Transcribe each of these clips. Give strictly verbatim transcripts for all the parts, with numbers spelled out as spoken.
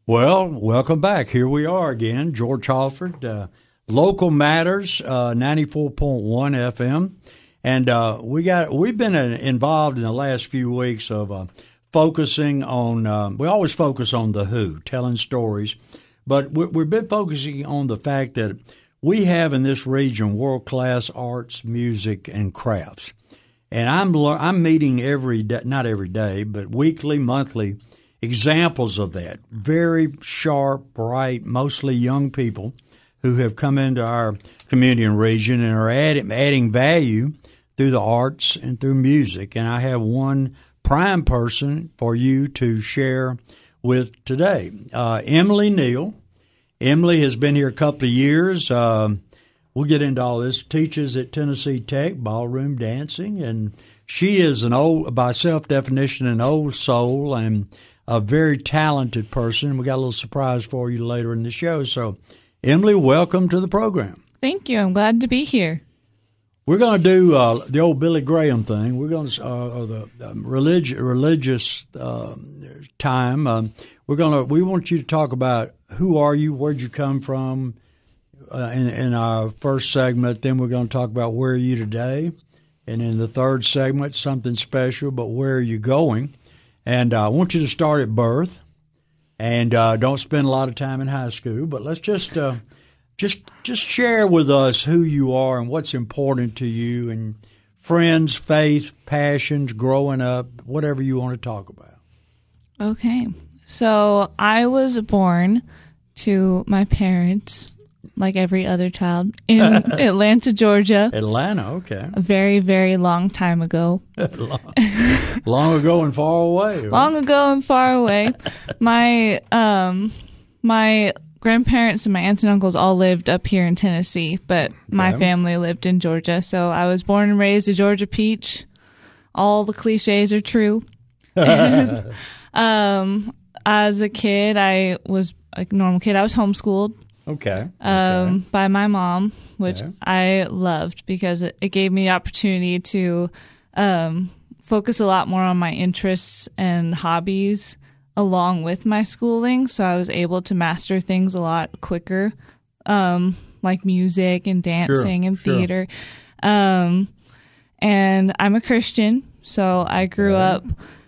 Well, welcome back. Here we are again, George Halford, uh, Local Matters, uh, ninety-four point one F M, and uh, we got we've been uh, involved in the last few weeks of uh, focusing on. Uh, we always focus on the who, telling stories, but we, we've been focusing on the fact that we have in this region world class arts, music, and crafts, and I'm I'm meeting every day, not every day, but weekly, monthly. Examples of that. Very sharp, bright, mostly young people who have come into our community and region and are adding, adding value through the arts and through music. And I have one prime person for you to share with today. Uh, Emily Neal. Emily has been here a couple of years. Um, we'll get into all this. Teaches at Tennessee Tech, ballroom dancing. And she is an old, by self-definition, an old soul and a very talented person. We got a little surprise for you later in the show. So, Emily, welcome to the program. Thank you. I'm glad to be here. We're going to do uh, the old Billy Graham thing. We're going to uh, or the um, religi- religious uh, time. Um, we're going to. We want you to talk about who are you, where'd you come from, uh, in, in our first segment. Then we're going to talk about where are you today, and in the third segment, something special. But where are you going? And uh, I want you to start at birth, and uh, don't spend a lot of time in high school. But let's just uh, just just share with us who you are and what's important to you, and friends, faith, passions, growing up, whatever you want to talk about. Okay, so I was born to my parents, like every other child, in Atlanta, Georgia. Atlanta, okay. A very, very long time ago. long, long ago and far away. Right? Long ago and far away. My um, my grandparents and my aunts and uncles all lived up here in Tennessee, but my okay. family lived in Georgia. So I was born and raised a Georgia peach. All the cliches are true. and, um, as a kid, I was a normal kid. I was homeschooled. Okay. Um, okay. by my mom, which okay. I loved because it, it gave me the opportunity to um, focus a lot more on my interests and hobbies along with my schooling. So I was able to master things a lot quicker, um, like music and dancing sure, and sure. theater. Um, and I'm a Christian, so I grew okay. up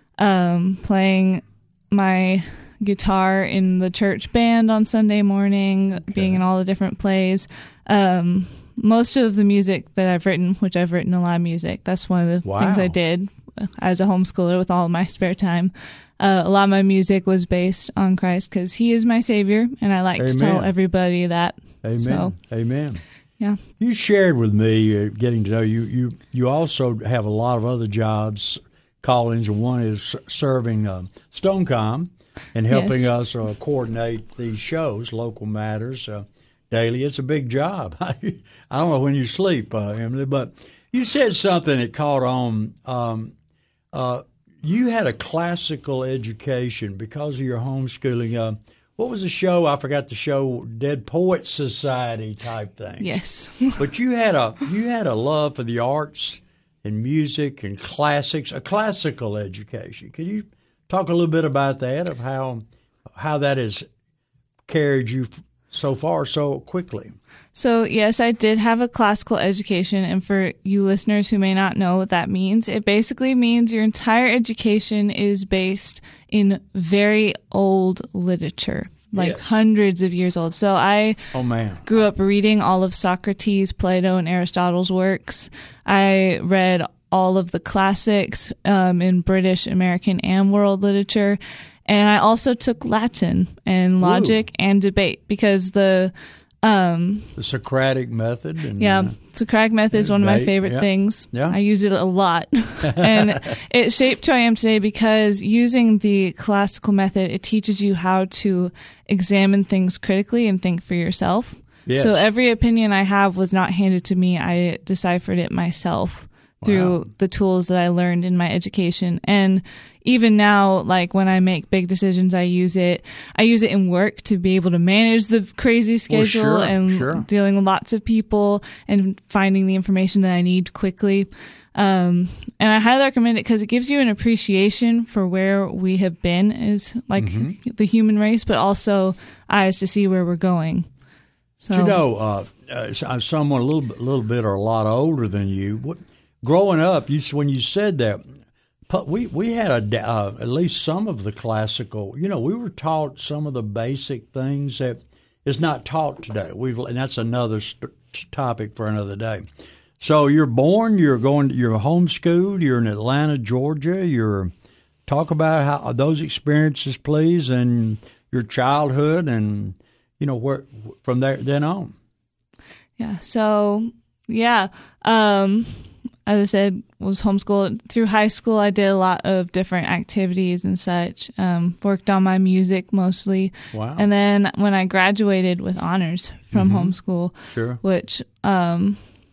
um, playing my guitar in the church band on Sunday morning, okay. being in all the different plays. Um, most of the music that I've written, which I've written a lot of music, that's one of the wow. things I did as a homeschooler with all of my spare time. Uh, a lot of my music was based on Christ because he is my savior, and I like Amen. to tell everybody that. Amen. So, Amen. Yeah. You shared with me, uh, getting to know you, you, you also have a lot of other jobs, callings, and one is serving uh, Stonecom. And helping yes. us uh, coordinate these shows, Local Matters, uh, daily. It's a big job. I don't know when you sleep, uh, Emily, but you said something that caught on. Um, uh, you had a classical education because of your homeschooling. Uh, what was the show? I forgot the show. Dead Poets Society type thing. Yes. But you had a you had a love for the arts and music and classics, a classical education. Could you talk a little bit about that, of how how that has carried you so far so quickly? So, yes, I did have a classical education, and for you listeners who may not know what that means, it basically means your entire education is based in very old literature, like yes. hundreds of years old. So I oh, man. grew up reading all of Socrates, Plato, and Aristotle's works. I read all of the classics um, in British, American, and world literature. And I also took Latin and logic Ooh. and debate because the um, the Socratic method. And, yeah, uh, Socratic method is one of my favorite yeah. things. Yeah. I use it a lot. And it shaped who I am today because using the classical method, it teaches you how to examine things critically and think for yourself. Yes. So every opinion I have was not handed to me. I deciphered it myself through Wow. the tools that I learned in my education. And even now, like when I make big decisions, I use it. I use it in work to be able to manage the crazy schedule sure, and sure. dealing with lots of people and finding the information that I need quickly. Um, and I highly recommend it because it gives you an appreciation for where we have been as like Mm-hmm. the human race, but also eyes to see where we're going. So, You know, uh, uh, I'm someone a little, bit- little bit or a lot older than you. What, growing up, you s- when you said that, pu- we we had a da- uh, at least some of the classical. You know, we were taught some of the basic things that is not taught today. We've and that's another st- topic for another day. So you're born, you're going, you're homeschooled, you're in Atlanta, Georgia. You're talk about how those experiences, please, and your childhood, and you know where from there then on. yeah. So, yeah. Um, as I said, was homeschooled through high school. I did a lot of different activities and such. Um, worked on my music mostly. Wow. And then when I graduated with honors from Mm-hmm. homeschool, Sure. which um,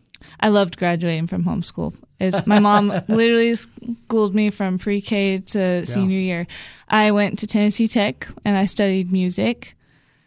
I loved graduating from homeschool. Is my mom literally schooled me from pre-K to senior year. I went to Tennessee Tech and I studied music,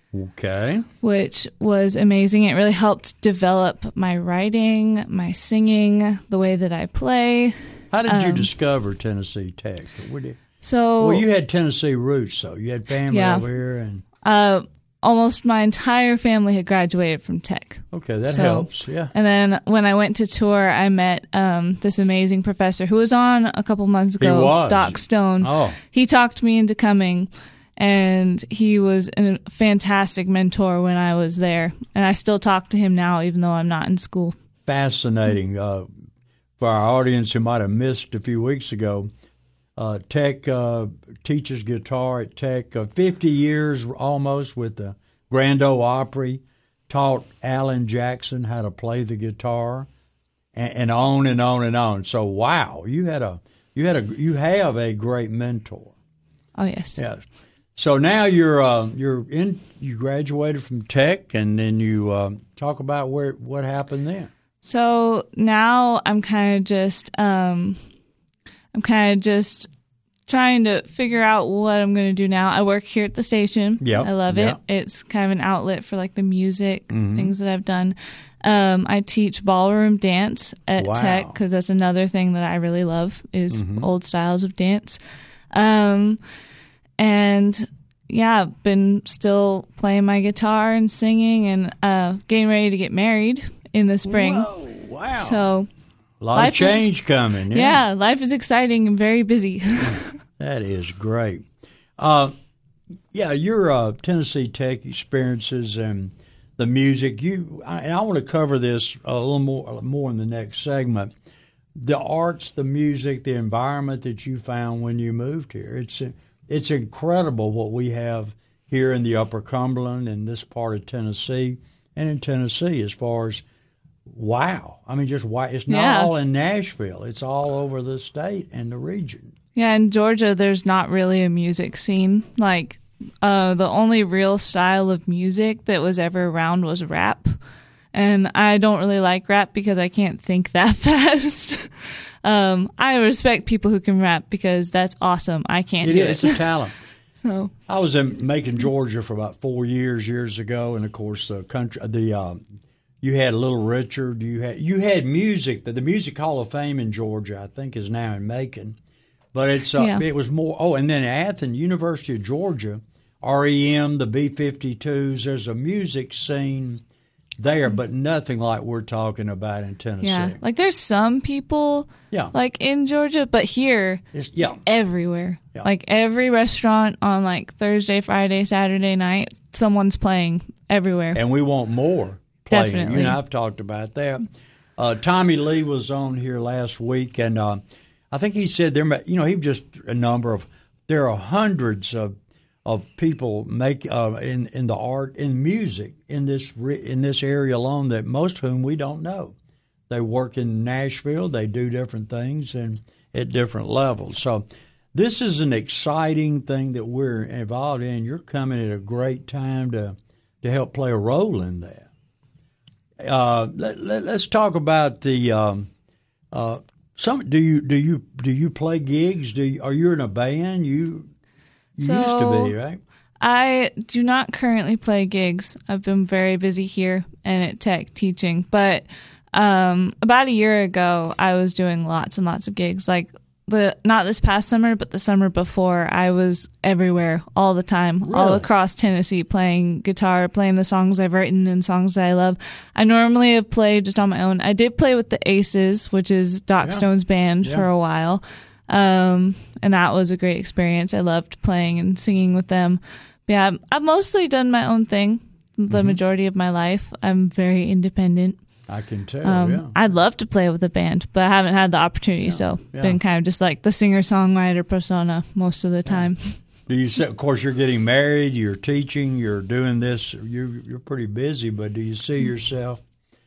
Okay. which was amazing. It really helped develop my writing, my singing, the way that I play. How did you Um, discover Tennessee Tech? Where did- So, well, you had Tennessee roots, so you had family Yeah. over here, and uh, almost my entire family had graduated from Tech. okay, that So- helps. Yeah. And then when I went to tour, I met um, this amazing professor who was on a couple months ago, was? Doc Stone. Oh. He talked me into coming, and he was a fantastic mentor when I was there. And I still talk to him now, even though I'm not in school. Fascinating. Uh, for our audience who might have missed a few weeks ago, uh, Tech uh, teaches guitar at Tech. Uh, Fifty years almost with the Grand Ole Opry. Taught Alan Jackson how to play the guitar, and, and on and on and on. So wow, you had a you had a you have a great mentor. Oh, yes. Yeah. So now you're uh, you're in. You graduated from Tech, and then you uh, talk about where what happened then. So now I'm kind of just, um, I'm kind of just trying to figure out what I'm going to do now. I work here at the station. Yep, I love yep. it. It's kind of an outlet for like the music, things that I've done. Um, I teach ballroom dance at Wow. Tech because that's another thing that I really love is old styles of dance. Um, and yeah, I've been still playing my guitar and singing and uh, getting ready to get married in the spring. Whoa, wow! So a lot life of is- change coming. Yeah, yeah, life is exciting and very busy. that is great. Uh, yeah, your uh, Tennessee Tech experiences and the music. You I, and I want to cover this a little more more in the next segment. The arts, the music, the environment that you found when you moved here. It's it's incredible what we have here in the Upper Cumberland and this part of Tennessee and in Tennessee as far as wow. I mean, just wow. It's not Yeah. all in Nashville. It's all over the state and the region. Yeah, in Georgia, there's not really a music scene. Like, uh, the only real style of music that was ever around was rap. And I don't really like rap because I can't think that fast. um, I respect people who can rap because that's awesome. I can't It do is. it. It's a talent. So, I was in Macon, Georgia, for about four years, years ago, and of course, the country, the um, you had Little Richard, you had you had music. The, the Music Hall of Fame in Georgia, I think, is now in Macon, but it's uh, Yeah. it was more. Oh, and then Athens, University of Georgia, R E M, the B fifty-twos. There's a music scene there, but nothing like we're talking about in Tennessee. yeah. Like, there's some people, Yeah. like, in Georgia, but here, It's- yeah. it's everywhere. Yeah. Like, every restaurant on, like, Thursday, Friday, Saturday night, someone's playing everywhere. And we want more playing. Definitely. You know, I've talked about that. Uh, Tommy Lee was on here last week, and uh, I think he said there, may- you know, he just a number of there are hundreds of of people make uh, in in the art in music in this re- in this area alone that most of whom we don't know. They work in Nashville. They do different things and at different levels. So this is an exciting thing that we're involved in. You're coming at a great time to to help play a role in that. Uh, let, let, let's talk about the um, uh, some do you do you do you play gigs? Do you, are you in a band? You, you So- used to be, right? I do not currently play gigs. I've been very busy here and at Tech teaching. But um, about a year ago, I was doing lots and lots of gigs. Like the not this past summer, but the summer before, I was everywhere all the time, all Really? across Tennessee, playing guitar, playing the songs I've written and songs that I love. I normally have played just on my own. I did play with the Aces, which is Doc Yeah. Stone's band, Yeah. for a while. Um, and that was a great experience. I loved playing and singing with them. But yeah, I've mostly done my own thing the Mm-hmm. majority of my life. I'm very independent. I can tell. Um, yeah. I'd love to play with a band, but I haven't had the opportunity. So yeah. been kind of just like the singer-songwriter persona most of the time. Do you say, of course, you're getting married, you're teaching, you're doing this, you're, you're pretty busy, but do you see yourself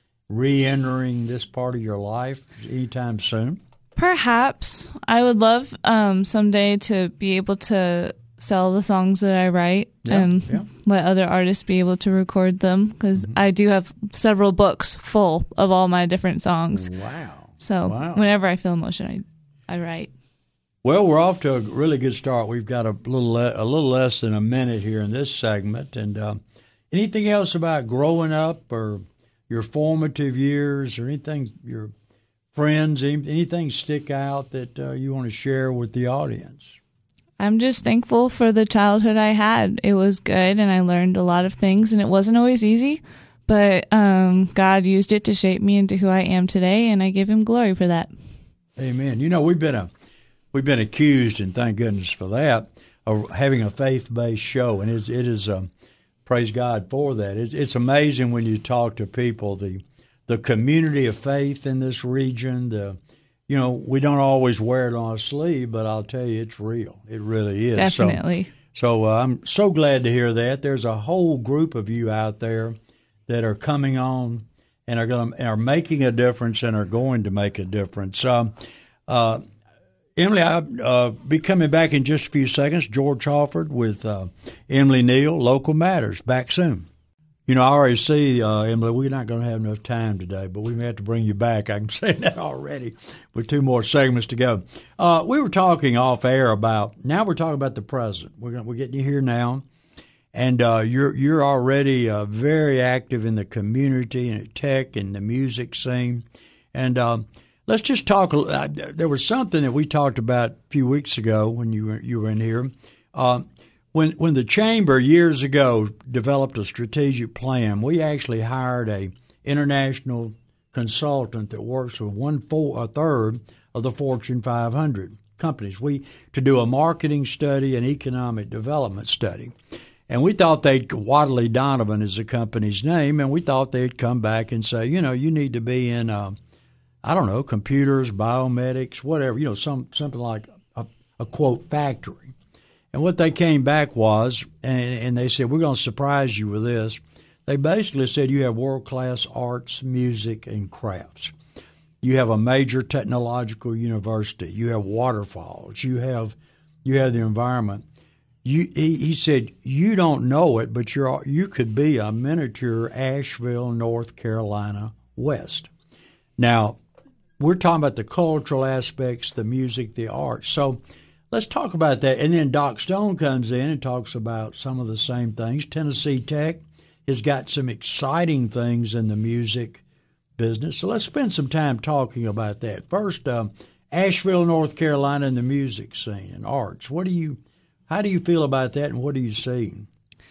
re-entering this part of your life anytime soon? Perhaps I would love um, someday to be able to sell the songs that I write Yeah, and yeah. let other artists be able to record them, because I do have several books full of all my different songs. Wow. So Wow. whenever I feel emotion, I I write. Well, we're off to a really good start. We've got a little le- a little less than a minute here in this segment. And uh, anything else about growing up or your formative years or anything, your friends, any- anything stick out that uh, you want to share with the audience? I'm just thankful for the childhood I had. It was good, and I learned a lot of things, and it wasn't always easy, but um, God used it to shape me into who I am today, and I give him glory for that. Amen. You know, we've been a we've been accused, and thank goodness for that, of having a faith-based show, and it's, it is um, praise God for that. It's, it's amazing when you talk to people, the the community of faith in this region. The you know, we don't always wear it on our sleeve, but I'll tell you, it's real. It really is. Definitely. So, so uh, I'm so glad to hear that. There's a whole group of you out there that are coming on and are going are making a difference and are going to make a difference. Um, uh, Emily, I'll uh, be coming back in just a few seconds. George Halford with uh, Emily Neal, Local Matters. Back soon. You know, I already see, uh, Emily, we're not going to have enough time today, but we may have to bring you back. I can say that already with two more segments to go. Uh, we were talking off air about, now we're talking about the present. We're gonna, we're getting you here now, and uh, you're you're already uh, very active in the community and at Tech and the music scene. And uh, let's just talk. Uh, there was something that we talked about a few weeks ago when you were, you were in here. Uh, When when the chamber years ago developed a strategic plan, we actually hired a international consultant that works with one four, a third of the Fortune five hundred companies. We to do a marketing study and economic development study, and we thought they'd Wadley Donovan is the company's name, and we thought they'd come back and say, you know, you need to be in, uh, I don't know, computers, biomedics, whatever, you know, some something like a, a quote factory. And what they came back was, and, and they said, we're going to surprise you with this. They basically said you have world-class arts, music, and crafts. You have a major technological university. You have waterfalls. You have you have the environment. You, he, he said, you don't know it, but you're you could be a miniature Asheville, North Carolina West. Now, we're talking about the cultural aspects, the music, the arts. So let's talk about that. And then Doc Stone comes in and talks about some of the same things. Tennessee Tech has got some exciting things in the music business. So let's spend some time talking about that. First, um, Asheville, North Carolina, and the music scene and arts. What do you, how do you feel about that, and what do you see?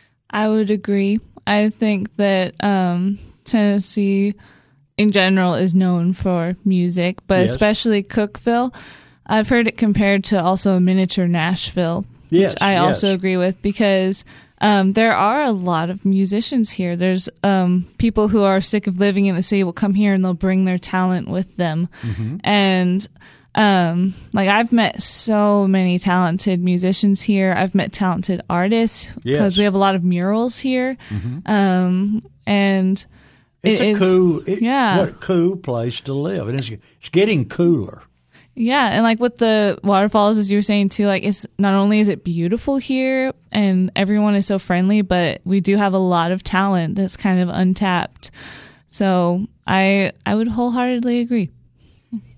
I would agree. I think that um, Tennessee in general is known for music, but Yes. especially Cookeville. I've heard it compared to also a miniature Nashville, Yes, which I yes. also agree with, because um, there are a lot of musicians here. There's um, people who are sick of living in the city will come here and they'll bring their talent with them. Mm-hmm. And um, like I've met so many talented musicians here. I've met talented artists because Yes. we have a lot of murals here. Um, and It's it a is- cool, it, yeah. what a cool place to live. And it's, it's getting cooler. Yeah, and like with the waterfalls, as you were saying too, like it's not only is it beautiful here and everyone is so friendly, but we do have a lot of talent that's kind of untapped. So I I would wholeheartedly agree.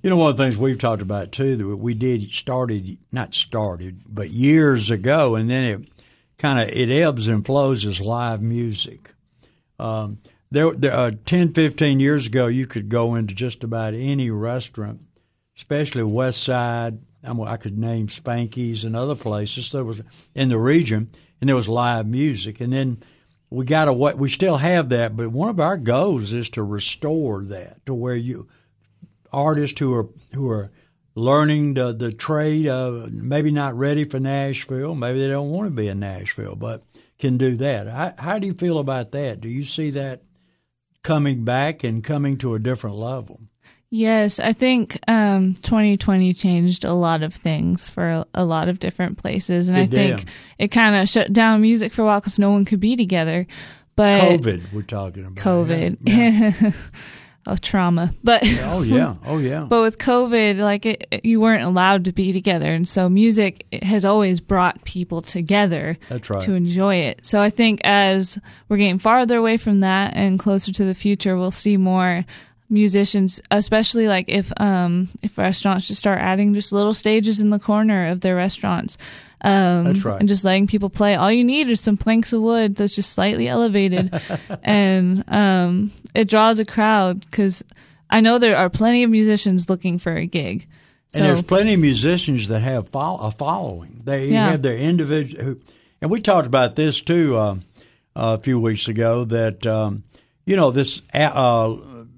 You know, one of the things we've talked about, too, that we did started, not started, but years ago, and then it kind of, it ebbs and flows as live music. Um, there, there uh, ten, fifteen years ago, you could go into just about any restaurant, especially West Side. I, mean, I could name Spanky's and other places. There was in the region, and there was live music. And then we got to what we still have that, but one of our goals is to restore that to where you artists who are who are learning the the trade, uh, maybe not ready for Nashville, maybe they don't want to be in Nashville, but can do that. How, how do you feel about that? Do you see that coming back and coming to a different level? Yes, I think um, twenty twenty changed a lot of things for a, a lot of different places, and it I think did. It kind of shut down music for a while because no one could be together. But COVID, we're talking about COVID. Yeah. Yeah. Of trauma, but oh yeah, oh yeah. But with COVID, like it, it, you weren't allowed to be together, and so music has always brought people together. That's right. To enjoy it. So I think as we're getting farther away from that and closer to the future, we'll see more musicians, especially like if um if restaurants just start adding just little stages in the corner of their restaurants. Um, that's right. And just letting people play. All you need is some planks of wood that's just slightly elevated, and um, it draws a crowd because I know there are plenty of musicians looking for a gig. So, and there's plenty of musicians that have fo- a following. They yeah. have their individual. And we talked about this too uh, a few weeks ago. That um, you know this uh,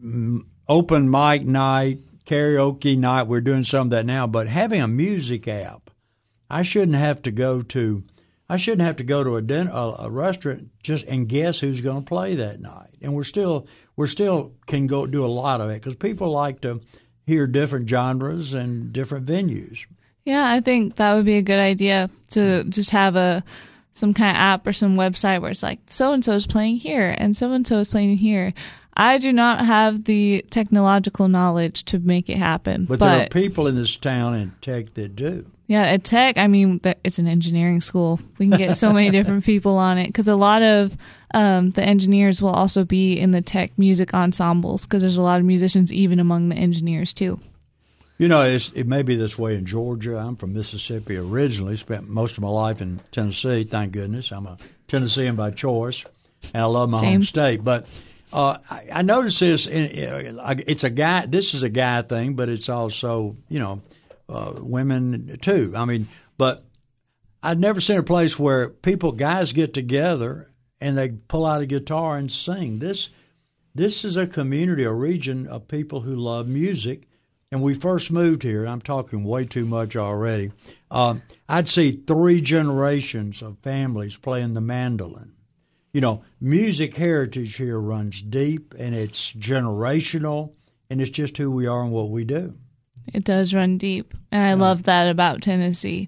open mic night, karaoke night. We're doing some of that now, but having a music app. I shouldn't have to go to, I shouldn't have to go to a dinner, a, a restaurant just and guess who's going to play that night. And we're still, we're still can go do a lot of it because people like to hear different genres and different venues. Yeah, I think that would be a good idea to just have a some kind of app or some website where it's like so and so is playing here and so and so is playing here. I do not have the technological knowledge to make it happen, but, but there are people in this town in Tech that do. Yeah, at Tech, I mean, it's an engineering school. We can get so many different people on it because a lot of um, the engineers will also be in the Tech music ensembles because there's a lot of musicians even among the engineers too. You know, it's, it may be this way in Georgia. I'm from Mississippi originally, spent most of my life in Tennessee, thank goodness. I'm a Tennessean by choice, and I love my Same. home state. But uh, I, I noticed this, in, it's a guy, this is a guy thing, but it's also, you know, Uh, women too. I mean, but I'd never seen a place where people, guys, get together and they pull out a guitar and sing. This, this is a community, a region of people who love music. And we first moved here. I'm talking way too much already. Uh, I'd see three generations of families playing the mandolin. You know, music heritage here runs deep, and it's generational, and it's just who we are and what we do. It does run deep, and I Yeah. love that about Tennessee.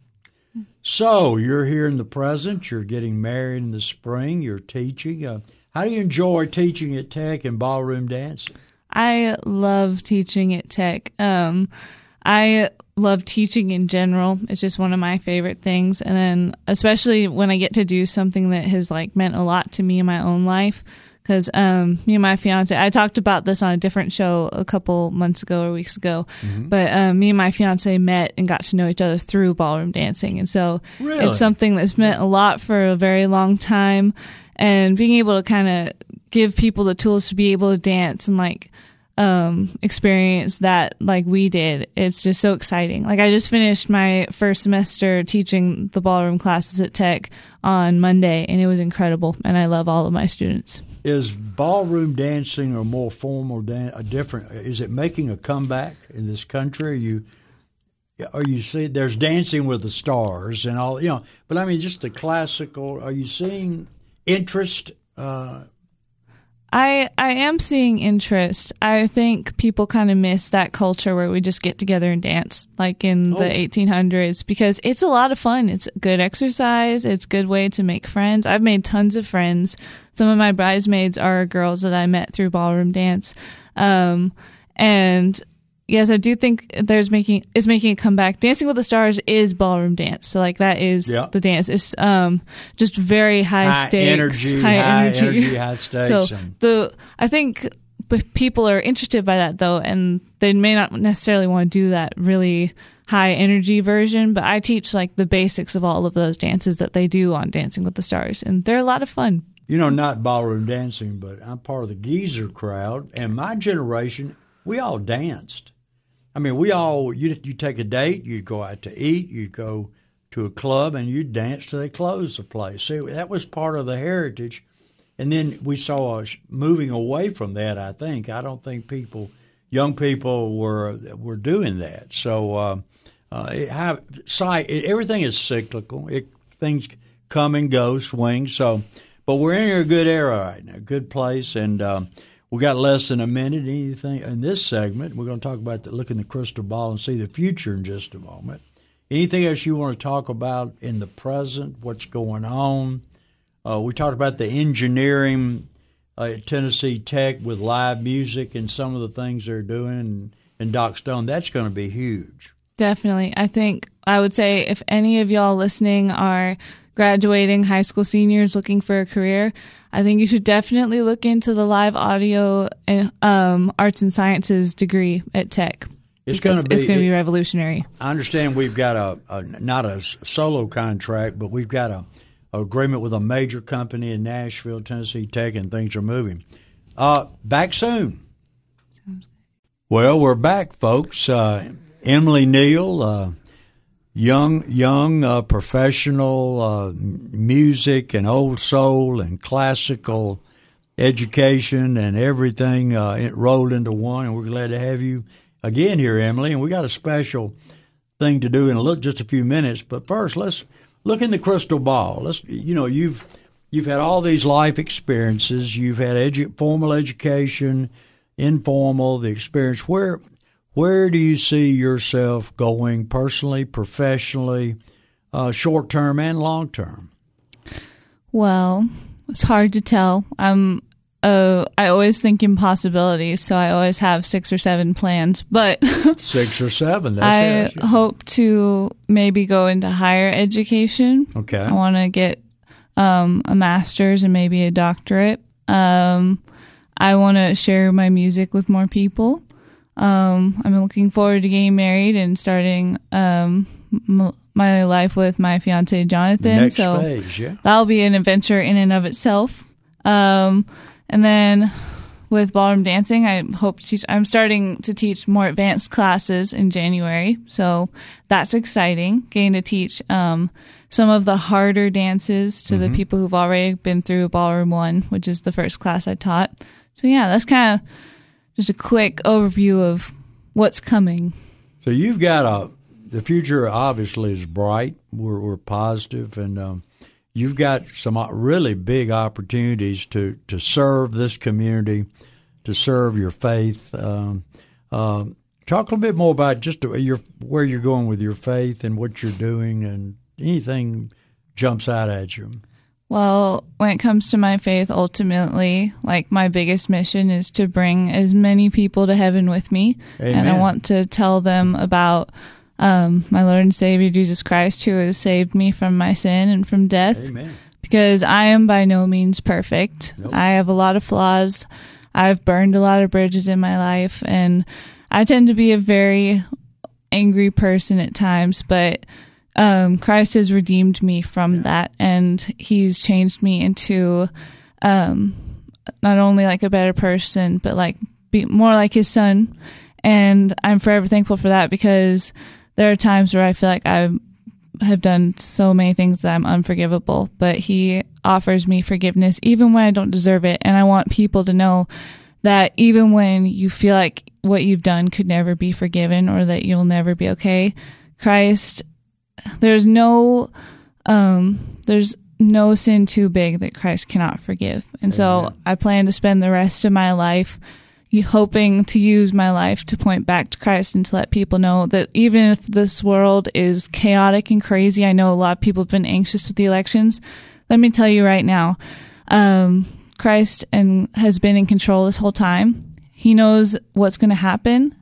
So you're here in the present. You're getting married in the spring. You're teaching. Uh, how do you enjoy teaching at Tech and ballroom dancing? I love teaching at Tech. Um, I love teaching in general. It's just one of my favorite things, and then especially when I get to do something that has like meant a lot to me in my own life. Because um, me and my fiance, I talked about this on a different show a couple months ago or weeks ago, mm-hmm. but um, me and my fiance met and got to know each other through ballroom dancing. And so really? It's something that's meant a lot for a very long time. And being able to kind of give people the tools to be able to dance and like um, experience that like we did, it's just so exciting. Like I just finished my first semester teaching the ballroom classes at Tech on Monday, and it was incredible. And I love all of my students. Is ballroom dancing or more formal dance a different? Is it making a comeback in this country? Are you, are you see? There's Dancing with the Stars and all, you know. But I mean, just the classical. Are you seeing interest? Uh, I I am seeing interest. I think people kind of miss that culture where we just get together and dance, like in oh. the eighteen hundreds, because it's a lot of fun. It's good exercise. It's a good way to make friends. I've made tons of friends. Some of my bridesmaids are girls that I met through ballroom dance. Um, and yes, I do think there's making is making a comeback. Dancing with the Stars is ballroom dance, so like that is yeah. the dance. It's um just very high, high stakes, energy, high, high energy, energy, high stakes. So and- the I think but people are interested by that though, and they may not necessarily want to do that really high energy version, but I teach like the basics of all of those dances that they do on Dancing with the Stars, and they're a lot of fun. You know, not ballroom dancing, but I'm part of the geezer crowd, and my generation, we all danced. I mean, we all, you you take a date, you'd go out to eat, you'd go to a club, and you'd dance till they closed the place. See, that was part of the heritage. And then we saw us moving away from that, I think. I don't think people, young people were were doing that. So uh, uh, it have, sight, it, everything is cyclical. It, things come and go, swing. So, but we're in a good era right now, good place. And um, we got less than a minute. Anything in this segment, we're going to talk about the, look in the crystal ball and see the future in just a moment. Anything else you want to talk about in the present, what's going on? Uh, we talked about the engineering uh, at Tennessee Tech with live music and some of the things they're doing, and, and Doc Stone. That's going to be huge. Definitely. I think I would say if any of y'all listening are graduating high school seniors looking for a career, I think you should definitely look into the live audio and, um, arts and sciences degree at Tech. It's going to be it's going to be revolutionary. I understand we've got a, a not a solo contract, but we've got a agreement with a major company in Nashville, Tennessee Tech, and things are moving. Uh, back soon. Sounds good. Well, we're back, folks. Uh, Emily Neal, uh, young, young uh, professional uh, music and old soul and classical education and everything uh, it rolled into one, and we're glad to have you again here, Emily. And we got a special thing to do in a little, just a few minutes. But first, let's look in the crystal ball. Let's, you know, you've you've had all these life experiences. You've had edu- formal education, informal, the experience. Where where do you see yourself going personally, professionally, uh, short term and long term? Well, it's hard to tell. I'm uh, I always think in possibilities, so I always have six or seven plans. But six or seven. That's I it. hope to maybe go into higher education. Okay. I want to get um, a master's and maybe a doctorate. Um, I want to share my music with more people. Um, I'm looking forward to getting married and starting um, m- my life with my fiance Jonathan. Next so phase, yeah. That'll be an adventure in and of itself. Um, and then with ballroom dancing, I hope to teach. I'm starting to teach more advanced classes in January, so that's exciting. Getting to teach um, some of the harder dances to mm-hmm. the people who've already been through Ballroom One, which is the first class I taught. So yeah, that's kind of just a quick overview of what's coming. So you've got a the future obviously is bright. We're we're positive, and um, you've got some really big opportunities to, to serve this community, to serve your faith. Um, um, talk a little bit more about just your where you're going with your faith and what you're doing, and anything jumps out at you. Well, when it comes to my faith, ultimately, like my biggest mission is to bring as many people to heaven with me. Amen. And I want to tell them about um, my Lord and Savior, Jesus Christ, who has saved me from my sin and from death. Amen. Because I am by no means perfect. Nope. I have a lot of flaws. I've burned a lot of bridges in my life, and I tend to be a very angry person at times, but Um, Christ has redeemed me from yeah. that, and he's changed me into um, not only like a better person, but like be more like his son. And I'm forever thankful for that, because there are times where I feel like I have done so many things that I'm unforgivable, but he offers me forgiveness even when I don't deserve it. And I want people to know that even when you feel like what you've done could never be forgiven or that you'll never be okay, Christ, There's no, um, there's no sin too big that Christ cannot forgive. And so Amen. I plan to spend the rest of my life hoping to use my life to point back to Christ and to let people know that even if this world is chaotic and crazy, I know a lot of people have been anxious with the elections. Let me tell you right now, um, Christ and has been in control this whole time. He knows what's going to happen.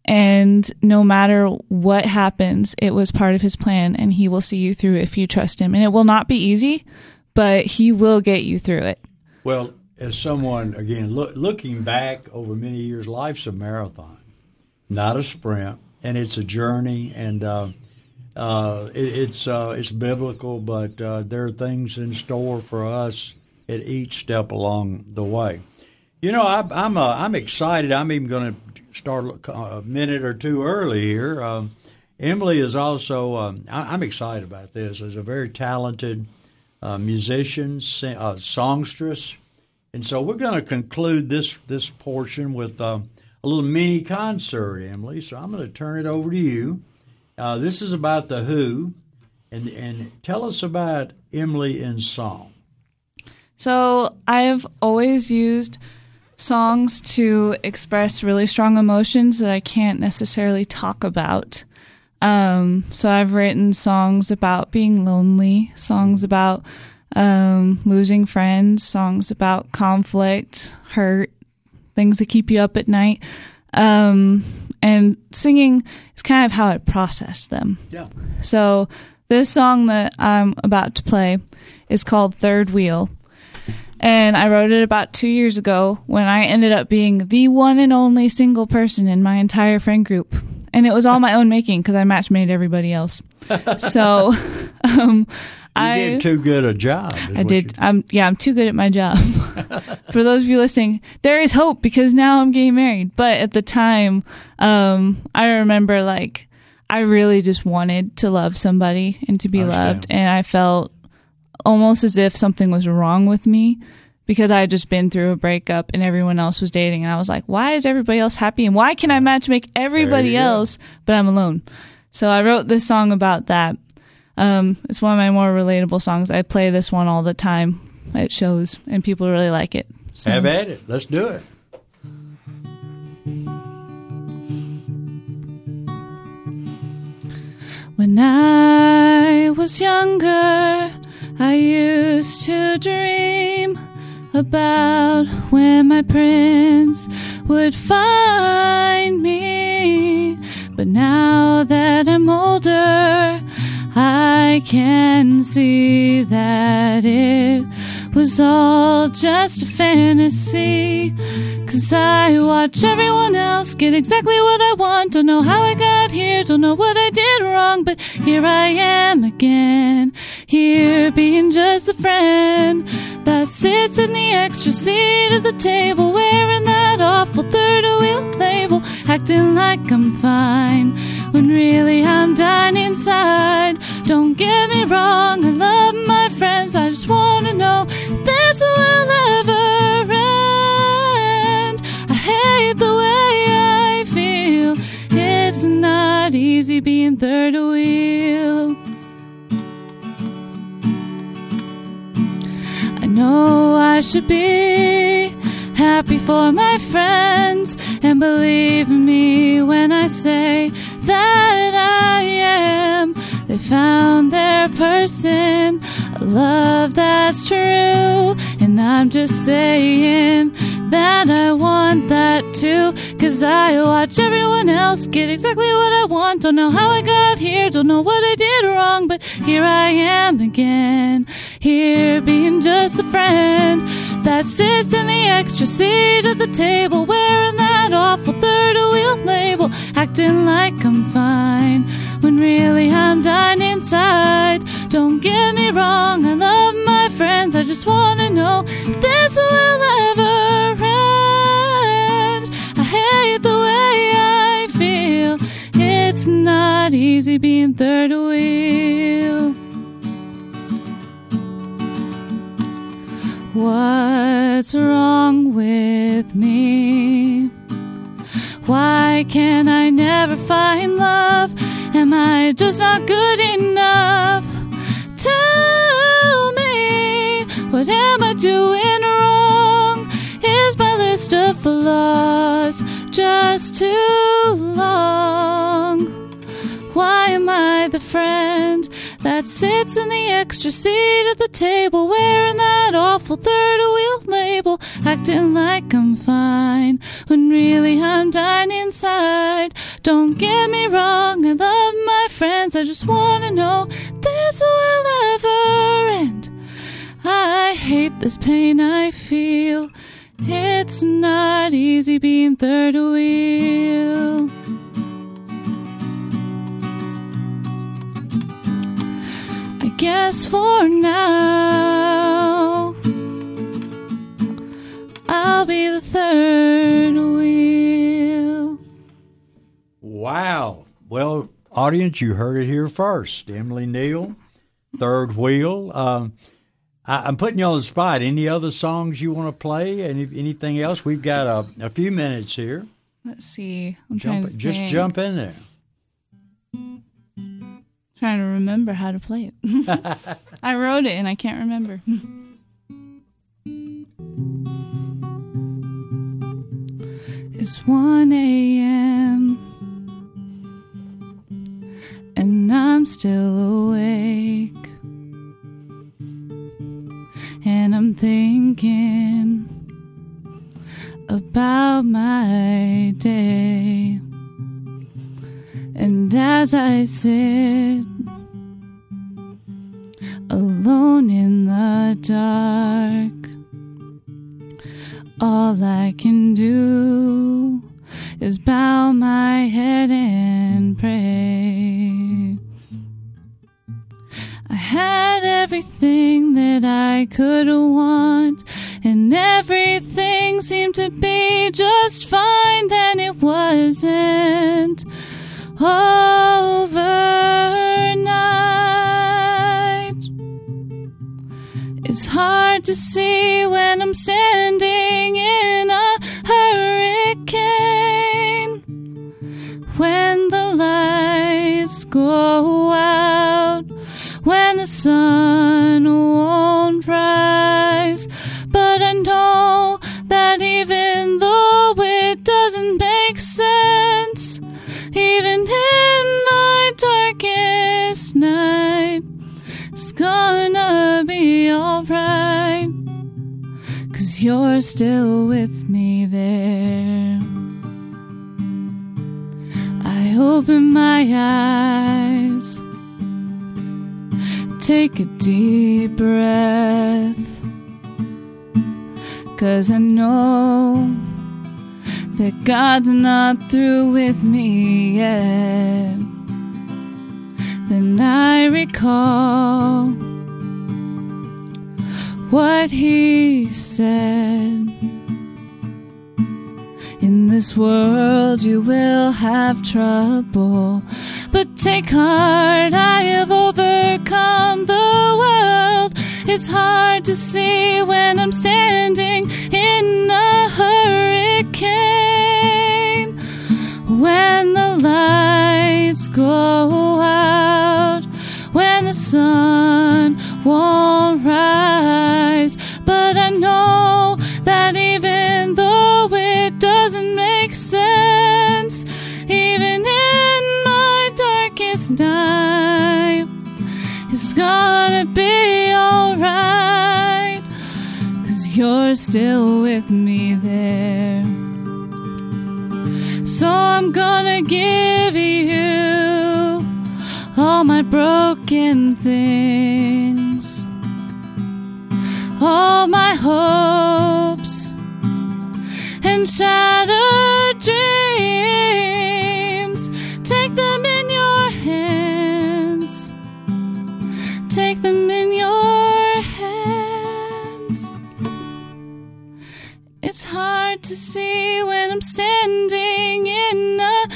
And no matter what happens, it was part of his plan, and he will see you through if you trust him. And it will not be easy, but he will get you through it. Well, as someone, again, look, looking back over many years, life's a marathon, not a sprint, and it's a journey, and uh, uh, it, it's uh, it's biblical, but uh, there are things in store for us at each step along the way. You know, I, I'm uh, I'm excited. I'm even going to start a minute or two early here. Um, Emily is also, um, I, I'm excited about this, is a very talented uh, musician, sing, uh, songstress. And so we're going to conclude this this portion with uh, a little mini concert, Emily. So I'm going to turn it over to you. Uh, this is about The Who. And, and tell us about Emily in song. So I've always used songs to express really strong emotions that I can't necessarily talk about. Um, so I've written songs about being lonely, songs about um, losing friends, songs about conflict, hurt, things that keep you up at night. Um, and singing is kind of how I process them. Yeah. So this song that I'm about to play is called Third Wheel. And I wrote it about two years ago when I ended up being the one and only single person in my entire friend group. And it was all my own making because I match made everybody else. So um, I did too good a job. I did. I'm yeah. I'm too good at my job. For those of you listening, there is hope because now I'm getting married. But at the time, um, I remember like I really just wanted to love somebody and to be loved, and I felt almost as if something was wrong with me because I had just been through a breakup and everyone else was dating. And I was like, why is everybody else happy? And why can I match make everybody else, but I'm alone? So I wrote this song about that. Um, it's one of my more relatable songs. I play this one all the time at shows and people really like it. So. Have at it. Let's do it. When I was younger, I used to dream about when my prince would find me. But now that I'm older, I can see that it was all just a fantasy. 'Cause I watch everyone else get exactly what I want. Don't know how I got here, don't know what I did wrong, but here I am again, here being just a friend that sits in the extra seat at the table, wearing that awful third wheel label, acting like I'm fine when really I'm dying inside. Don't get me wrong, I love my friends, I just wanna know if this will ever end. I hate the way I feel, it's not easy being third wheel. I know I should be happy for my friends, and believe me when I say that I am. They found their person, a love that's true, and I'm just saying that I want that too. 'Cause I watch everyone else get exactly what I want. Don't know how I got here, don't know what I did wrong, but here I am again, here being just a friend that sits in the extra seat at the table, wearing that awful third wheel label, acting like I'm fine when really I'm dying inside. Don't get me wrong, I love my friends, I just wanna know if this will ever end. I hate the way I feel, it's not easy being third wheel. What's wrong with me? Why can I never find love? Am I just not good enough? Tell me, what am I doing wrong? Is my list of flaws just too long? Why am I the friend that sits in the extra seat at the table, wearing that awful third wheel label, acting like I'm fine when really I'm dying inside? Don't get me wrong, I love my friends, I just wanna know if this will ever end. I hate this pain I feel. It's not easy being third wheel. I guess for now I'll be the third wheel. Wow. Well, audience, you heard it here first. Emily Neal, Third Wheel. Um, I, I'm putting you on the spot. Any other songs you want to play? Any, anything else? We've got a, a few minutes here. Let's see. I'm Jump, trying to just think. jump in there. Trying to remember how to play it. I wrote it and I can't remember. It's one a.m. and I'm still awake, and I'm thinking about my day. And as I sit alone in the dark, all I can do is bow my head and pray. I had everything that I could want, and everything seemed to be just fine. Then it wasn't overnight. It's hard to see when I'm standing in a hurricane, when the lights go out, when the sun won't rise. But I know that even though it doesn't make sense, even in my darkest night, it's gonna be alright, 'cause you're still with me there. I open my eyes, take a deep breath, 'cause I know that God's not through with me yet. Then I recall what He said. In this world you will have trouble, but take heart, I have overcome the world. It's hard to see when I'm standing in a hurricane, when the lights go out, when the sun won't rise. But I know that even though it doesn't make sense, even in my darkest night, it's gonna be alright, 'cause you're still with me there. So I'm gonna give you all my broken things, all my hopes and shattered dreams. Take them in your hands, take them in your hands. It's hard to see when I'm standing in a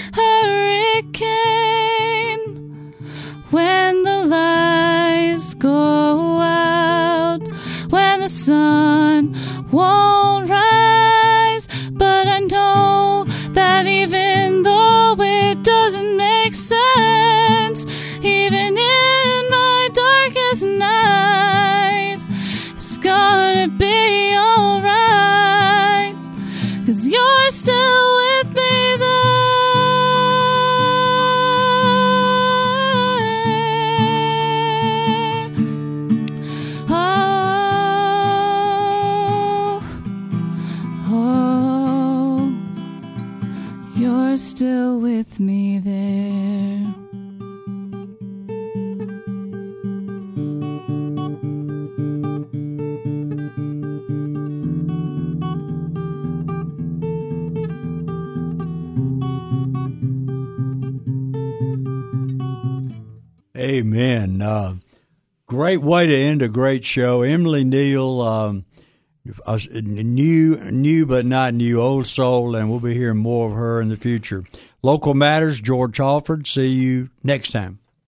hurricane, when the lights go out, when the sun won't rise. But I know that even though it doesn't make sense, even in my darkest night, it's gonna be alright, 'cause you're still with me there. Oh, oh, you're still with me there. Amen. Uh, great way to end a great show. Emily Neal, um, a new, new but not new, old soul, and we'll be hearing more of her in the future. Local Matters, George Halford. See you next time.